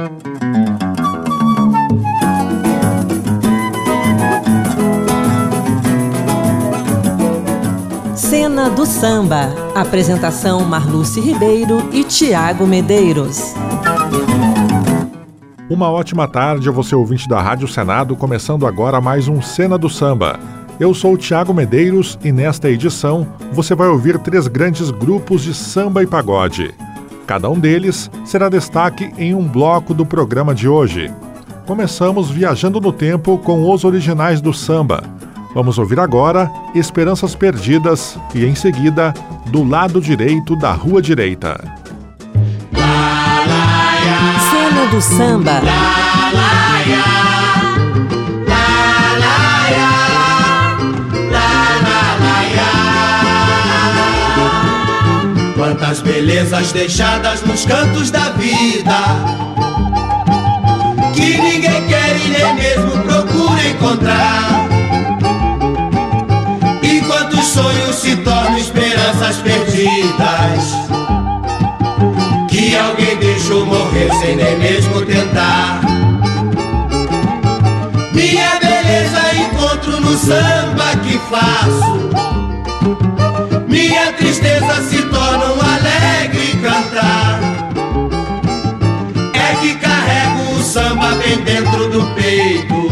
Cena do Samba. Apresentação Marluce Ribeiro e Tiago Medeiros. Uma ótima tarde a você, ouvinte da Rádio Senado, começando agora mais um Cena do Samba. Eu sou o Tiago Medeiros e nesta edição você vai ouvir 3 grandes grupos de samba e pagode. Cada um deles será destaque em um bloco do programa de hoje. Começamos viajando no tempo com os originais do samba. Vamos ouvir agora Esperanças Perdidas e, em seguida, Do Lado Direito da Rua Direita. Cena do Samba. Quantas belezas deixadas nos cantos da vida, que ninguém quer e nem mesmo procura encontrar. E quantos sonhos se tornam esperanças perdidas, que alguém deixou morrer sem nem mesmo tentar. Minha beleza encontro no samba que faço, minha tristeza se torna um alegre cantar. É que carrego o samba bem dentro do peito,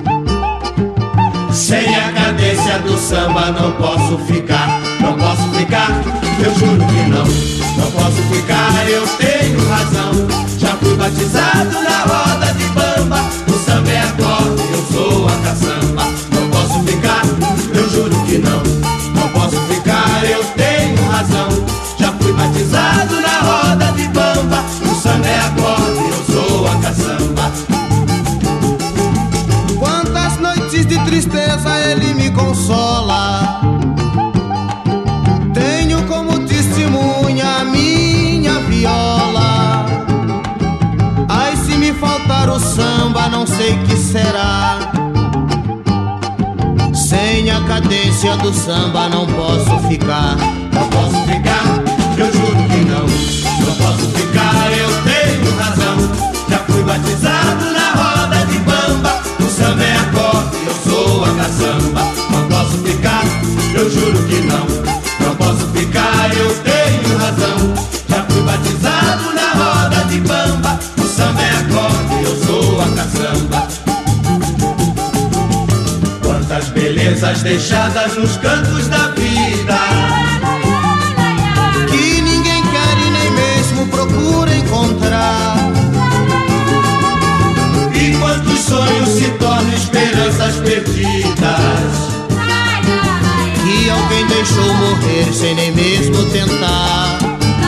sem a cadência do samba não posso ficar. Não posso ficar, eu juro que não posso ficar, eu tenho razão. Já fui batizado na roda de bamba, o samba é a corda, eu sou a caçamba. Não posso ficar, eu juro que não posso ficar, eu tenho razão. Já fui batizado na roda de bamba, o samba é a corda, eu sou a caçamba. Quantas noites de tristeza ele me consola, tenho como testemunha a minha viola. Ai, se me faltar o samba, não sei que será. Sem a cadência do samba não posso ficar. Não posso ficar, eu juro que não posso ficar, eu tenho razão. Já fui batizado na roda de bamba, o samba é a corda, eu sou a caçamba. Não posso ficar, eu juro que não posso ficar, eu tenho razão. Já fui batizado na roda de bamba, o samba é a corda, eu sou a caçamba. Quantas belezas deixadas nos cantos da vida, que ninguém quer e nem mesmo procura encontrar. E quantos sonhos se tornam esperanças perdidas, que alguém deixou morrer sem nem mesmo tentar.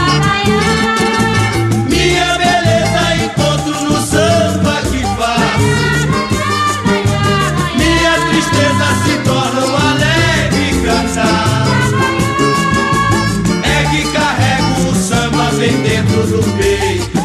minha beleza encontro no samba que faço, minha tristeza se torna um alegre cantar. É que carrego o samba bem dentro do peito,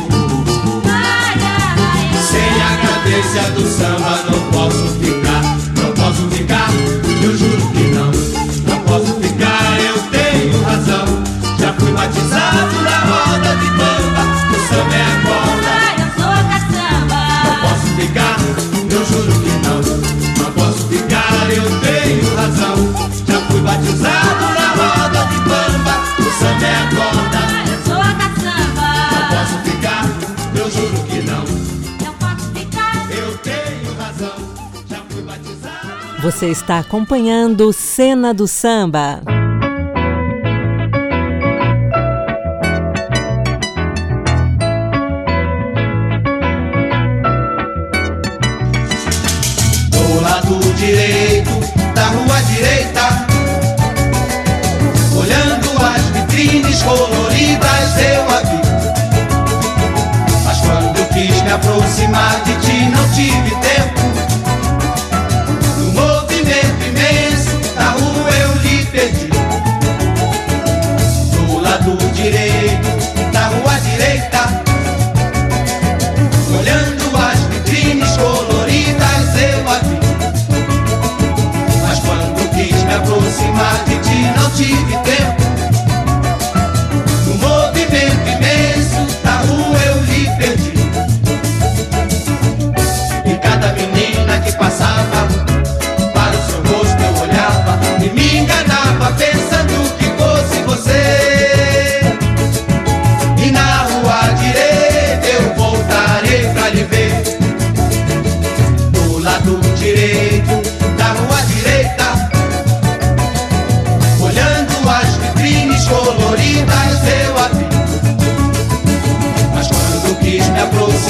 sem a cadência do samba não posso ficar. Não posso ficar, eu juro que não posso ficar, eu tenho razão. Já fui batizado na roda de bamba, o samba é a corda, eu sou a caçamba. não posso ficar, eu juro que não posso ficar, eu tenho razão. Já fui batizado na roda de bamba, o samba é a corda, Eu sou a caçamba. não posso ficar, eu juro que não posso ficar. eu tenho razão. Já fui batizado. Você está acompanhando Cena do Samba. Do lado direito da rua direita, olhando as vitrines coloridas, eu a vi. Mas quando quis me aproximar de ti, não tive tempo. No movimento imenso da rua eu lhe perdi. Do lado direito da rua direita, olhando as vitrines coloridas, eu a vi. Mas quando quis me aproximar de ti, não tive tempo. No movimento imenso da rua eu lhe perdi.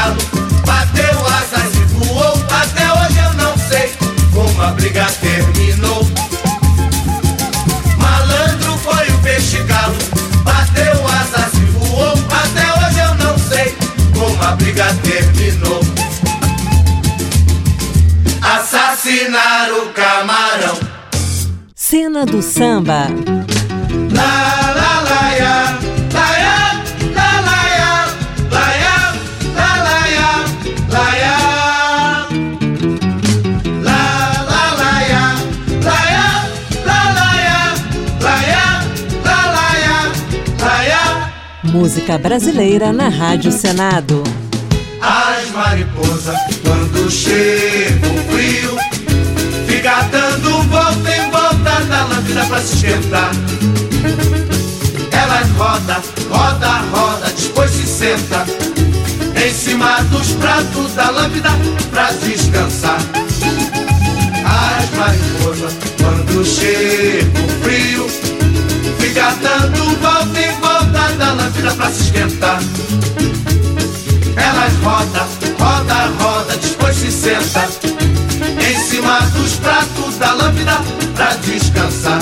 galo, bateu asas e voou. Até hoje eu não sei como a briga terminou. Malandro foi o peixe galo, bateu asas e voou. Até hoje eu não sei como a briga terminou. Assassinaram o camarão. Cena do samba. La la la ya, la ya, la la ya, la ya, la la ya, la ya. La la la ya, la ya, la la ya, la ya, la la ya, la ya. Música brasileira na Rádio Senado. As mariposas, quando chega o frio, fica dando volta em volta da lâmpada pra se esquentar. Elas roda, roda, roda, depois se senta em cima dos pratos da lâmpada pra descansar. As mariposas, quando chega o frio, fica dando volta em volta da lâmpada pra se esquentar. Elas roda, roda, roda, depois se senta em cima dos pratos da lâmpada pra descansar.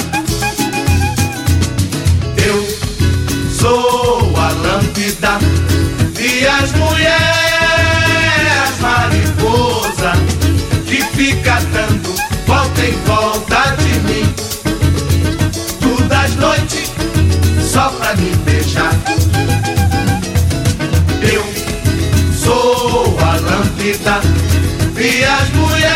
Eu sou a lâmpada e as mulheres mariposa que fica dando volta em volta de mim todas as noites só pra me beijar. Eu sou a lâmpada e as mulheres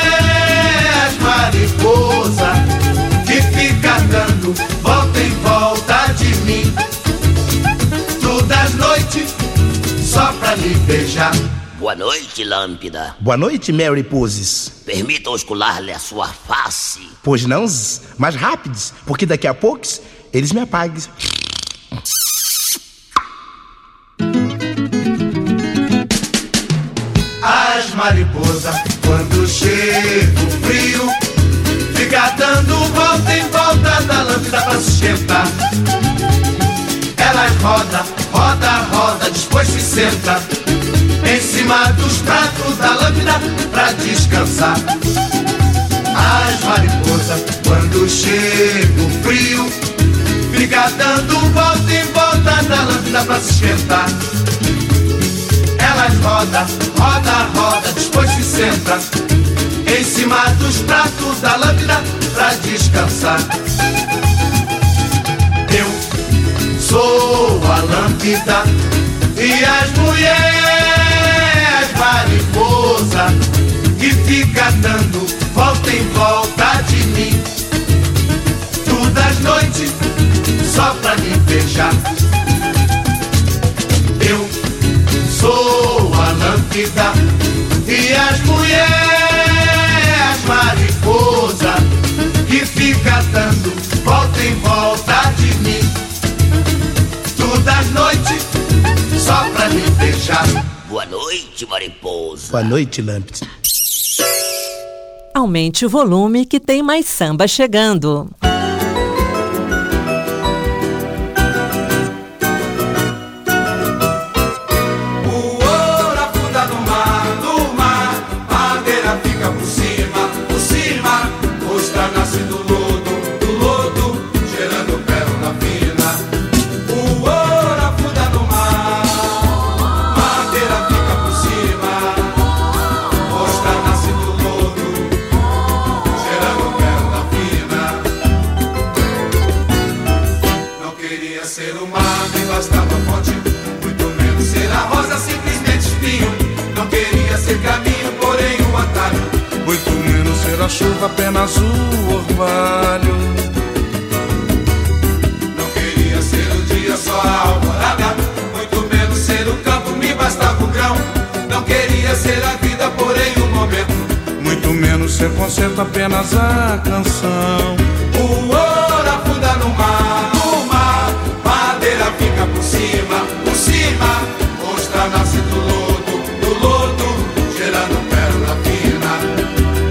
mariposa que fica dando volta em volta de mim todas as noites só pra me beijar. Boa noite, lâmpada. Boa noite, Mary Poses. Permita oscular-lhe a sua face. Pois não, mais rápidos, porque daqui a poucos eles me apagam. As mariposas, quando chega o frio, fica dando volta em volta da lâmpada pra se esquentar. Elas roda, roda, roda, depois se senta em cima dos pratos da lâmpada pra descansar. As mariposas, quando chega o frio, fica dando volta em volta da lâmpada pra se esquentar. Elas roda, roda, roda, depois se senta em cima dos pratos da lâmpada pra descansar. Eu sou a lâmpada e as mulheres mariposa que fica dando volta em volta de mim todas as noites só pra me beijar. Eu sou a lâmpada e as mulheres mariposa que fica dando volta em volta de mim todas as noites só pra me beijar. Boa noite, mariposa. Boa noite, lâmpada. Aumente o volume que tem mais samba chegando. A chuva apenas o orvalho. Não queria ser o dia só a alvorada, muito menos ser o campo, me bastava o grão. Não queria ser a vida, porém o momento, muito menos ser concerto, apenas a canção. O ouro afunda no mar, madeira fica por cima, ostra nasce do lodo, gerando pérola fina.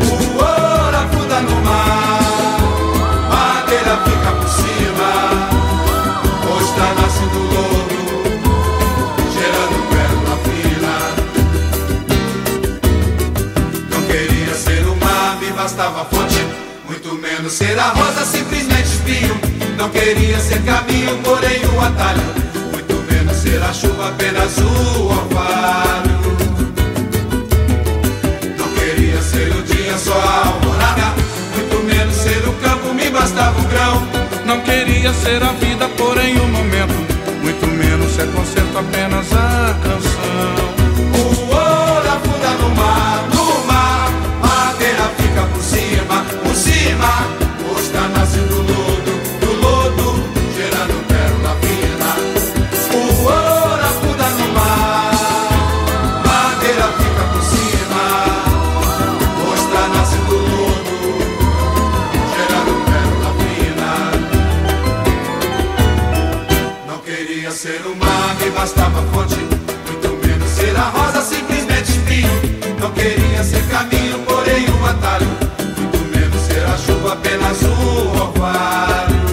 No mar, madeira fica por cima, ostra nasce do lodo, gerando pérola fina. bastava fonte, muito menos ser a rosa, simplesmente espinho. Não queria ser caminho, porém o atalho, muito menos ser a chuva, apenas o orvalho. Não queria ser o dia, só a alvorada, muito menos ser o campo, me bastava o grão. Não queria ser a vida, porém o momento, muito menos ser concerto, apenas a canção. O ouro afunda no mar, madeira fica por cima, está nascendo do lodo, gerando pérola fina. O ouro afunda no mar, madeira fica por cima, está nascendo lodo, gerando pérola fina. Não queria ser o mar, me bastava a fonte, muito menos ser a rosa, simplesmente espinho. Não queria ser caminho, porém um atalho, muito menos ser a chuva, apenas o orvalho.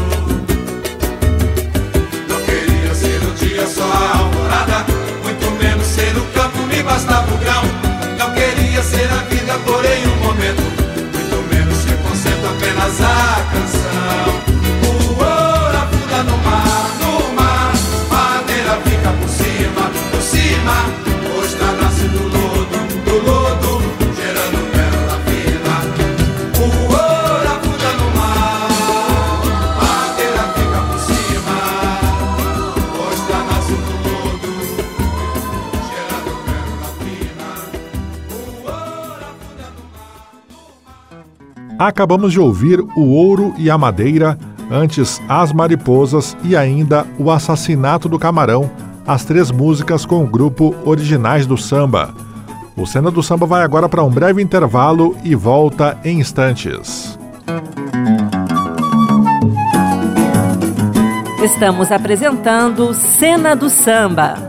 Não queria ser o dia, só a alvorada, muito menos ser o campo, me bastava o grão. Não queria ser a vida, porém um momento, muito menos ser concerto, apenas a canção. O ouro afunda no mar, madeira fica por cima, hoje está nascendo do lodo, gerando pérola fina. O ouro afunda no mar, madeira fica por cima, hoje está nascendo do lodo, gerando pérola fina. O ouro afunda no mar. Acabamos de ouvir O Ouro e a Madeira, antes As Mariposas e ainda O Assassinato do Camarão, as três músicas com o grupo Originais do Samba. O Cena do Samba vai agora para um breve intervalo e volta em instantes. Estamos apresentando Cena do Samba.